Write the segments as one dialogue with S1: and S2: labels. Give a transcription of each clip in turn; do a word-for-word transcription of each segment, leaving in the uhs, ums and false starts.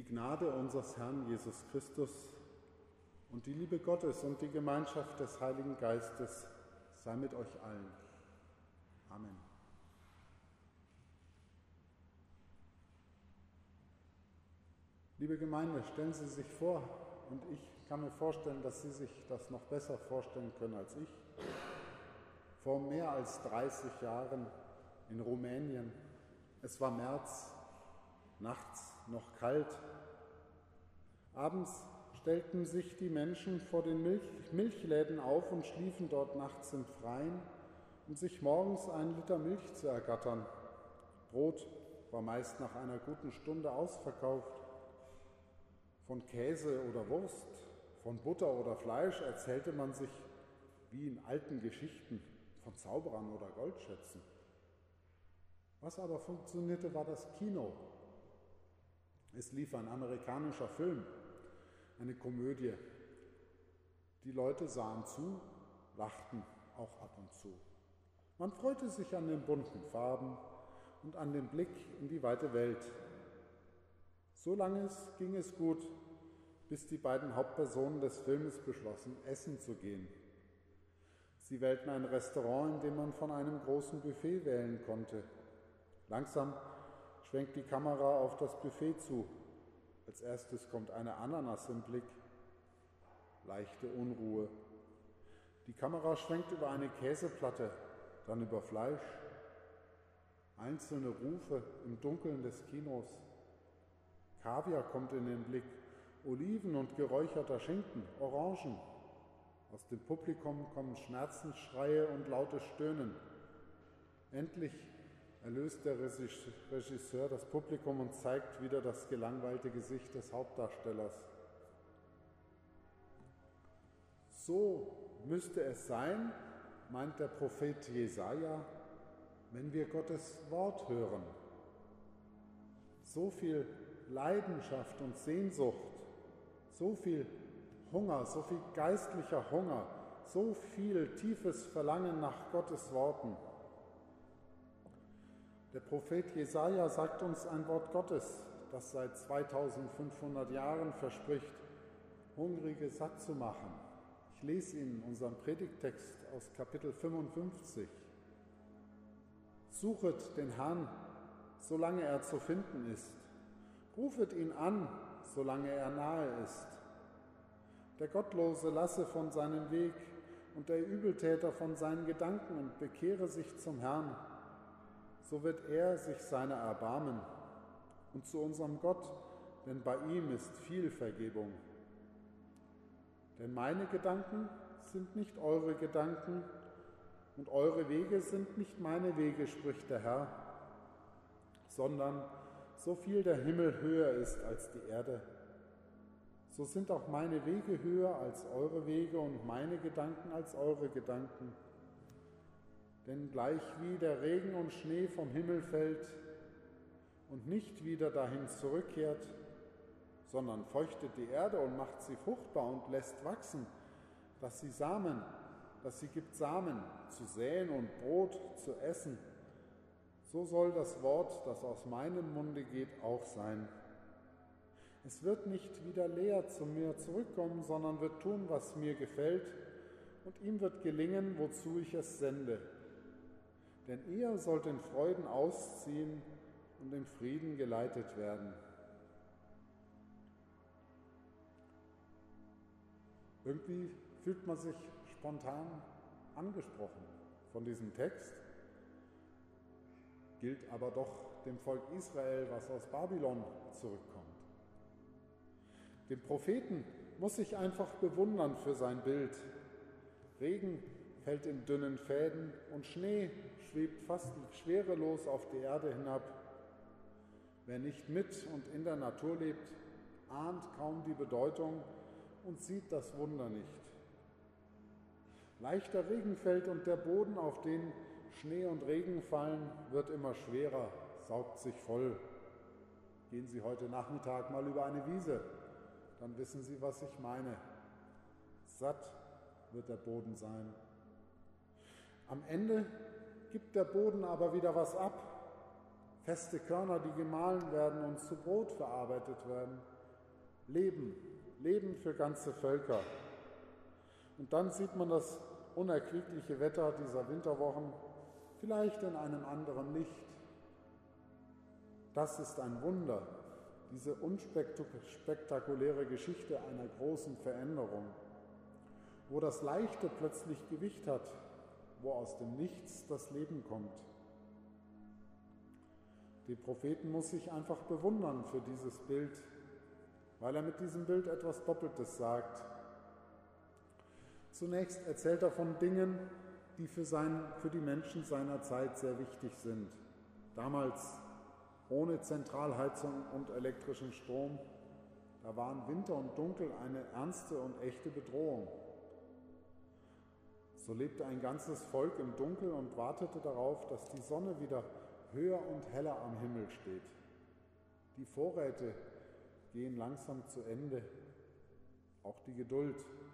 S1: Gnade unseres Herrn Jesus Christus und die Liebe Gottes und die Gemeinschaft des Heiligen Geistes sei mit euch allen. Amen. Liebe Gemeinde, stellen Sie sich vor, und ich kann mir vorstellen, dass Sie sich das noch besser vorstellen können als ich, vor mehr als dreißig Jahren in Rumänien. Es war März, nachts noch kalt. Abends stellten sich die Menschen vor den Milch- Milchläden auf und schliefen dort nachts im Freien, um sich morgens einen Liter Milch zu ergattern. Brot war meist nach einer guten Stunde ausverkauft. Von Käse oder Wurst, von Butter oder Fleisch erzählte man sich wie in alten Geschichten von Zauberern oder Goldschätzen. Was aber funktionierte, war das Kino. Es lief ein amerikanischer Film, eine Komödie. Die Leute sahen zu, lachten auch ab und zu. Man freute sich an den bunten Farben und an den Blick in die weite Welt. So lange ging es gut, bis die beiden Hauptpersonen des Filmes beschlossen, essen zu gehen. Sie wählten ein Restaurant, in dem man von einem großen Buffet wählen konnte. Langsam schwenkt die Kamera auf das Buffet zu. Als erstes kommt eine Ananas im Blick. Leichte Unruhe. Die Kamera schwenkt über eine Käseplatte, dann über Fleisch. Einzelne Rufe im Dunkeln des Kinos. Kaviar kommt in den Blick, Oliven und geräucherter Schinken, Orangen. Aus dem Publikum kommen Schmerzensschreie und lautes Stöhnen. Endlich erlöst der Regisseur das Publikum und zeigt wieder das gelangweilte Gesicht des Hauptdarstellers. So müsste es sein, meint der Prophet Jesaja, wenn wir Gottes Wort hören. So viel Leidenschaft und Sehnsucht, so viel Hunger, so viel geistlicher Hunger, so viel tiefes Verlangen nach Gottes Worten. Der Prophet Jesaja sagt uns ein Wort Gottes, das seit zweitausendfünfhundert Jahren verspricht, Hungrige satt zu machen. Ich lese Ihnen unseren Predigttext aus Kapitel fünfundfünfzig. Suchet den Herrn, solange er zu finden ist. Rufet ihn an, solange er nahe ist. Der Gottlose lasse von seinem Weg und der Übeltäter von seinen Gedanken und bekehre sich zum Herrn. So wird er sich seiner erbarmen und zu unserem Gott, denn bei ihm ist viel Vergebung. Denn meine Gedanken sind nicht eure Gedanken und eure Wege sind nicht meine Wege, spricht der Herr, sondern so viel der Himmel höher ist als die Erde, so sind auch meine Wege höher als eure Wege und meine Gedanken als eure Gedanken. Denn gleich wie der Regen und Schnee vom Himmel fällt und nicht wieder dahin zurückkehrt, sondern feuchtet die Erde und macht sie fruchtbar und lässt wachsen, dass sie Samen, dass sie gibt Samen zu säen und Brot zu essen, so soll das Wort, das aus meinem Munde geht, auch sein. Es wird nicht wieder leer zu mir zurückkommen, sondern wird tun, was mir gefällt, und ihm wird gelingen, wozu ich es sende. Denn ihr sollt in Freuden ausziehen und in Frieden geleitet werden. Irgendwie fühlt man sich spontan angesprochen von diesem Text, gilt aber doch dem Volk Israel, was aus Babylon zurückkommt. Den Propheten muss ich einfach bewundern für sein Bild. Regen fällt in dünnen Fäden und Schnee schwebt fast schwerelos auf die Erde hinab. Wer nicht mit und in der Natur lebt, ahnt kaum die Bedeutung und sieht das Wunder nicht. Leichter Regen fällt und der Boden, auf den Schnee und Regen fallen, wird immer schwerer, saugt sich voll. Gehen Sie heute Nachmittag mal über eine Wiese, dann wissen Sie, was ich meine. Satt wird der Boden sein. Am Ende gibt der Boden aber wieder was ab. Feste Körner, die gemahlen werden und zu Brot verarbeitet werden. Leben, Leben für ganze Völker. Und dann sieht man das unerquickliche Wetter dieser Winterwochen vielleicht in einem anderen Licht. Das ist ein Wunder, diese unspektakuläre Geschichte einer großen Veränderung, wo das Leichte plötzlich Gewicht hat, wo aus dem Nichts das Leben kommt. Die Propheten muss ich einfach bewundern für dieses Bild, weil er mit diesem Bild etwas Doppeltes sagt. Zunächst erzählt er von Dingen, die für, sein, für die Menschen seiner Zeit sehr wichtig sind. Damals ohne Zentralheizung und elektrischen Strom, da waren Winter und Dunkel eine ernste und echte Bedrohung. So lebte ein ganzes Volk im Dunkel und wartete darauf, dass die Sonne wieder höher und heller am Himmel steht. Die Vorräte gehen langsam zu Ende, auch die Geduld.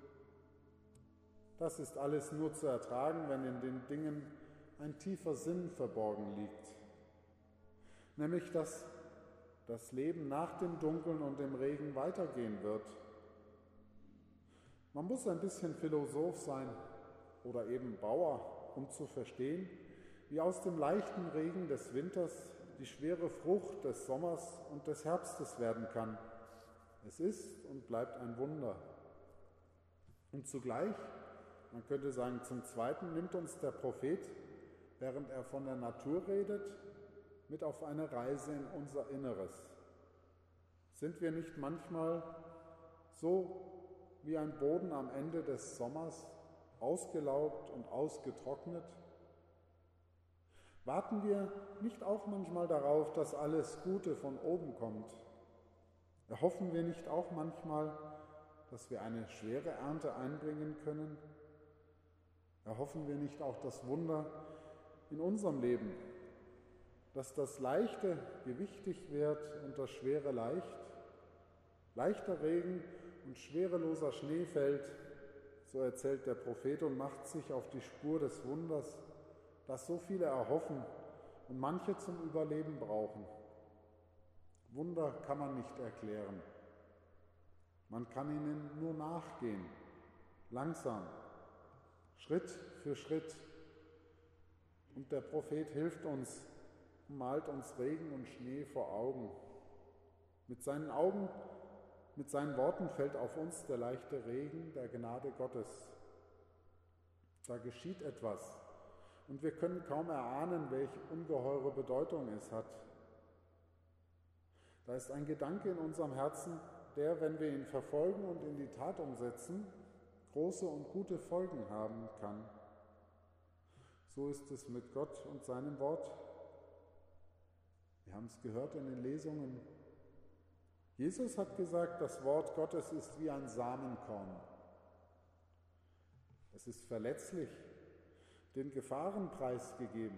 S1: Das ist alles nur zu ertragen, wenn in den Dingen ein tiefer Sinn verborgen liegt. Nämlich, dass das Leben nach dem Dunkeln und dem Regen weitergehen wird. Man muss ein bisschen Philosoph sein oder eben Bauer, um zu verstehen, wie aus dem leichten Regen des Winters die schwere Frucht des Sommers und des Herbstes werden kann. Es ist und bleibt ein Wunder. Und zugleich, man könnte sagen, zum Zweiten nimmt uns der Prophet, während er von der Natur redet, mit auf eine Reise in unser Inneres. Sind wir nicht manchmal so wie ein Boden am Ende des Sommers, ausgelaugt und ausgetrocknet? Warten wir nicht auch manchmal darauf, dass alles Gute von oben kommt? Erhoffen wir nicht auch manchmal, dass wir eine schwere Ernte einbringen können? Erhoffen wir nicht auch das Wunder in unserem Leben, dass das Leichte gewichtig wird und das Schwere leicht? Leichter Regen und schwereloser Schnee fällt, so erzählt der Prophet und macht sich auf die Spur des Wunders, das so viele erhoffen und manche zum Überleben brauchen. Wunder kann man nicht erklären. Man kann ihnen nur nachgehen, langsam, Schritt für Schritt. Und der Prophet hilft uns, malt uns Regen und Schnee vor Augen. Mit seinen Augen, mit seinen Worten fällt auf uns der leichte Regen der Gnade Gottes. Da geschieht etwas. Und wir können kaum erahnen, welche ungeheure Bedeutung es hat. Da ist ein Gedanke in unserem Herzen, der, wenn wir ihn verfolgen und in die Tat umsetzen, große und gute Folgen haben kann. So ist es mit Gott und seinem Wort. Wir haben es gehört in den Lesungen. Jesus hat gesagt, das Wort Gottes ist wie ein Samenkorn. Es ist verletzlich, den Gefahren preisgegeben.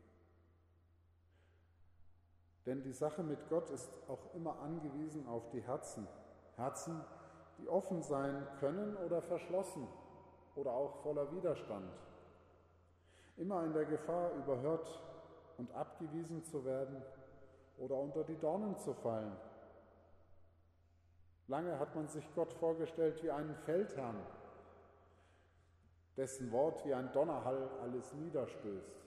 S1: Denn die Sache mit Gott ist auch immer angewiesen auf die Herzen. Herzen, die offen sein können oder verschlossen oder auch voller Widerstand. Immer in der Gefahr, überhört und abgewiesen zu werden oder unter die Dornen zu fallen. Lange hat man sich Gott vorgestellt wie einen Feldherrn, dessen Wort wie ein Donnerhall alles niederstößt.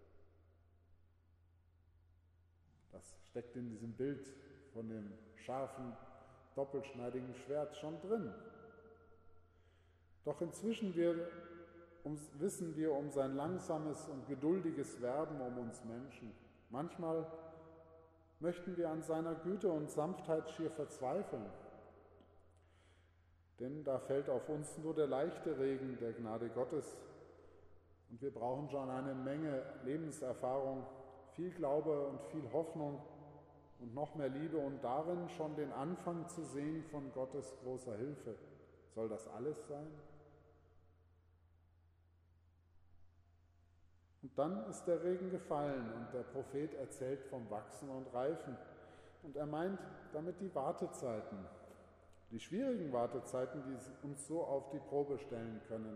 S1: Das steckt in diesem Bild von dem scharfen, doppelschneidigen Schwert schon drin. Doch inzwischen wir, um, wissen wir um sein langsames und geduldiges Werben um uns Menschen. Manchmal möchten wir an seiner Güte und Sanftheit schier verzweifeln. Denn da fällt auf uns nur der leichte Regen der Gnade Gottes und wir brauchen schon eine Menge Lebenserfahrung, viel Glaube und viel Hoffnung und noch mehr Liebe und darin schon den Anfang zu sehen von Gottes großer Hilfe. Soll das alles sein? Und dann ist der Regen gefallen und der Prophet erzählt vom Wachsen und Reifen und er meint damit die Wartezeiten. Die schwierigen Wartezeiten, die uns so auf die Probe stellen können.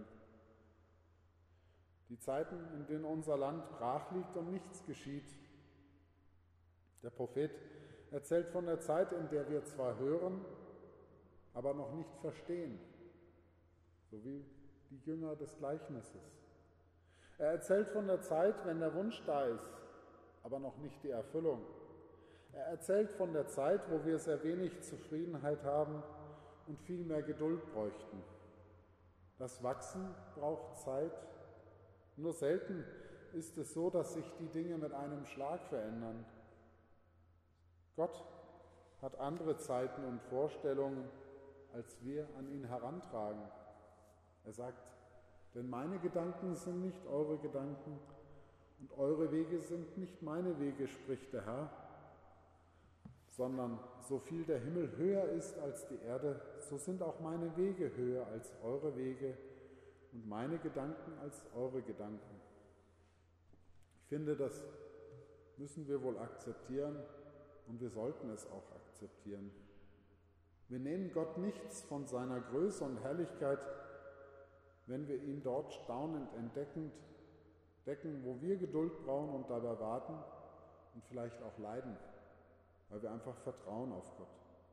S1: Die Zeiten, in denen unser Land brach liegt und nichts geschieht. Der Prophet erzählt von der Zeit, in der wir zwar hören, aber noch nicht verstehen, so wie die Jünger des Gleichnisses. Er erzählt von der Zeit, wenn der Wunsch da ist, aber noch nicht die Erfüllung. Er erzählt von der Zeit, wo wir sehr wenig Zufriedenheit haben und viel mehr Geduld bräuchten. Das Wachsen braucht Zeit. Nur selten ist es so, dass sich die Dinge mit einem Schlag verändern. Gott hat andere Zeiten und Vorstellungen, als wir an ihn herantragen. Er sagt, denn meine Gedanken sind nicht eure Gedanken und eure Wege sind nicht meine Wege, spricht der Herr, sondern so viel der Himmel höher ist als die Erde, so sind auch meine Wege höher als eure Wege und meine Gedanken als eure Gedanken. Ich finde, das müssen wir wohl akzeptieren und wir sollten es auch akzeptieren. Wir nehmen Gott nichts von seiner Größe und Herrlichkeit, wenn wir ihn dort staunend entdeckend decken, wo wir Geduld brauchen und dabei warten und vielleicht auch leiden, weil wir einfach vertrauen auf Gott.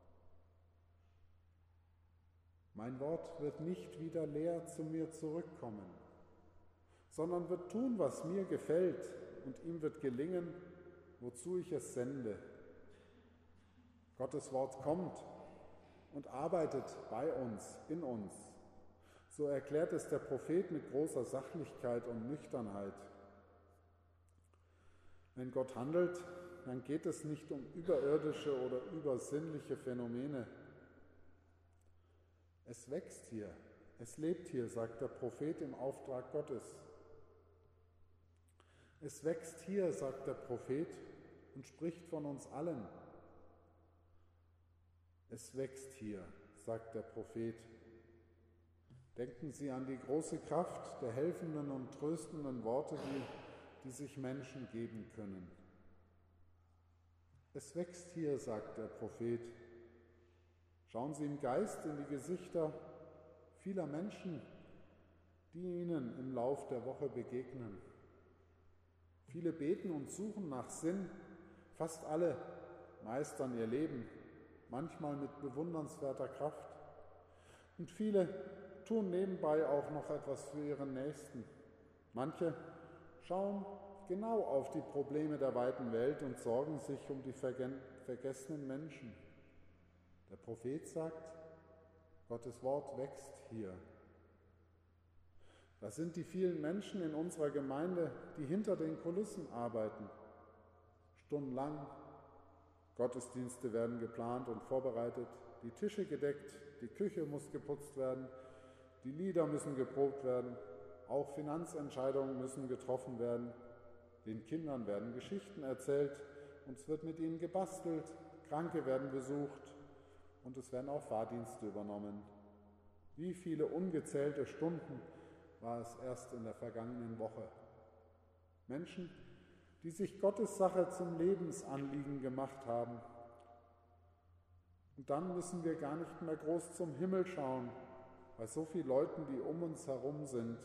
S1: Mein Wort wird nicht wieder leer zu mir zurückkommen, sondern wird tun, was mir gefällt, und ihm wird gelingen, wozu ich es sende. Gottes Wort kommt und arbeitet bei uns, in uns. So erklärt es der Prophet mit großer Sachlichkeit und Nüchternheit. Wenn Gott handelt, dann geht es nicht um überirdische oder übersinnliche Phänomene. Es wächst hier, es lebt hier, sagt der Prophet im Auftrag Gottes. Es wächst hier, sagt der Prophet und spricht von uns allen. Es wächst hier, sagt der Prophet. Denken Sie an die große Kraft der helfenden und tröstenden Worte, die, die sich Menschen geben können. Es wächst hier, sagt der Prophet. Schauen Sie im Geist in die Gesichter vieler Menschen, die Ihnen im Lauf der Woche begegnen. Viele beten und suchen nach Sinn, fast alle meistern ihr Leben, manchmal mit bewundernswerter Kraft. Und viele tun nebenbei auch noch etwas für ihren Nächsten. Manche schauen genau auf die Probleme der weiten Welt und sorgen sich um die vergessenen Menschen. Der Prophet sagt, Gottes Wort wächst hier. Das sind die vielen Menschen in unserer Gemeinde, die hinter den Kulissen arbeiten. Stundenlang. Gottesdienste werden geplant und vorbereitet, die Tische gedeckt, die Küche muss geputzt werden, die Lieder müssen geprobt werden, auch Finanzentscheidungen müssen getroffen werden, den Kindern werden Geschichten erzählt und es wird mit ihnen gebastelt, Kranke werden besucht und es werden auch Fahrdienste übernommen. Wie viele ungezählte Stunden war es erst in der vergangenen Woche. Menschen, die sich Gottes Sache zum Lebensanliegen gemacht haben. Und dann müssen wir gar nicht mehr groß zum Himmel schauen, bei so vielen Leuten, die um uns herum sind,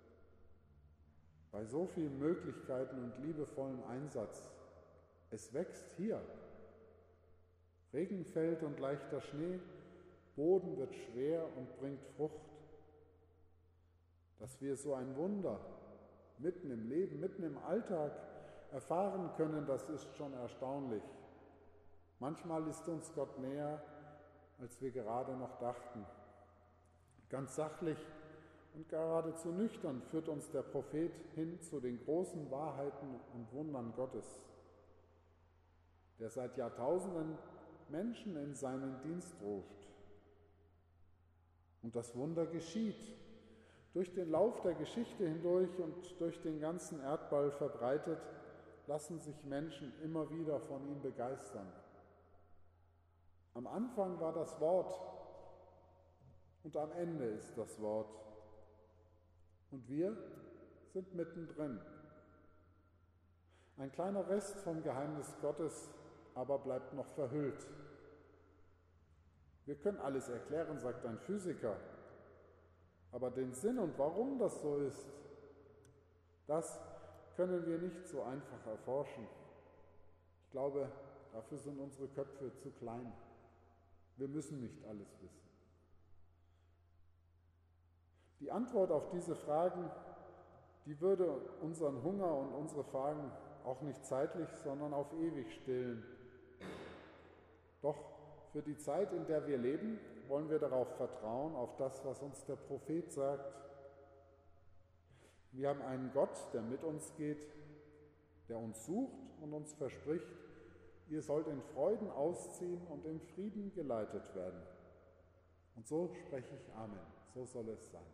S1: bei so vielen Möglichkeiten und liebevollen Einsatz. Es wächst hier. Regen fällt und leichter Schnee, Boden wird schwer und bringt Frucht. Dass wir so ein Wunder mitten im Leben, mitten im Alltag erfahren können, das ist schon erstaunlich. Manchmal ist uns Gott näher, als wir gerade noch dachten. Ganz sachlich und geradezu nüchtern führt uns der Prophet hin zu den großen Wahrheiten und Wundern Gottes, der seit Jahrtausenden Menschen in seinen Dienst ruft. Und das Wunder geschieht. Durch den Lauf der Geschichte hindurch und durch den ganzen Erdball verbreitet, lassen sich Menschen immer wieder von ihm begeistern. Am Anfang war das Wort und am Ende ist das Wort. Und wir sind mittendrin. Ein kleiner Rest vom Geheimnis Gottes aber bleibt noch verhüllt. Wir können alles erklären, sagt ein Physiker. Aber den Sinn und warum das so ist, das können wir nicht so einfach erforschen. Ich glaube, dafür sind unsere Köpfe zu klein. Wir müssen nicht alles wissen. Die Antwort auf diese Fragen, die würde unseren Hunger und unsere Fragen auch nicht zeitlich, sondern auf ewig stillen. Doch für die Zeit, in der wir leben, wollen wir darauf vertrauen, auf das, was uns der Prophet sagt. Wir haben einen Gott, der mit uns geht, der uns sucht und uns verspricht, ihr sollt in Freuden ausziehen und im Frieden geleitet werden. Und so spreche ich Amen, so soll es sein.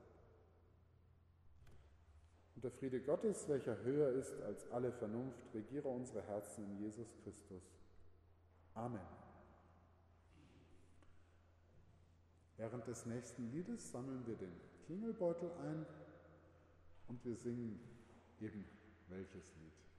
S1: Und der Friede Gottes, welcher höher ist als alle Vernunft, regiere unsere Herzen in Jesus Christus. Amen. Während des nächsten Liedes sammeln wir den Klingelbeutel ein und wir singen eben welches Lied.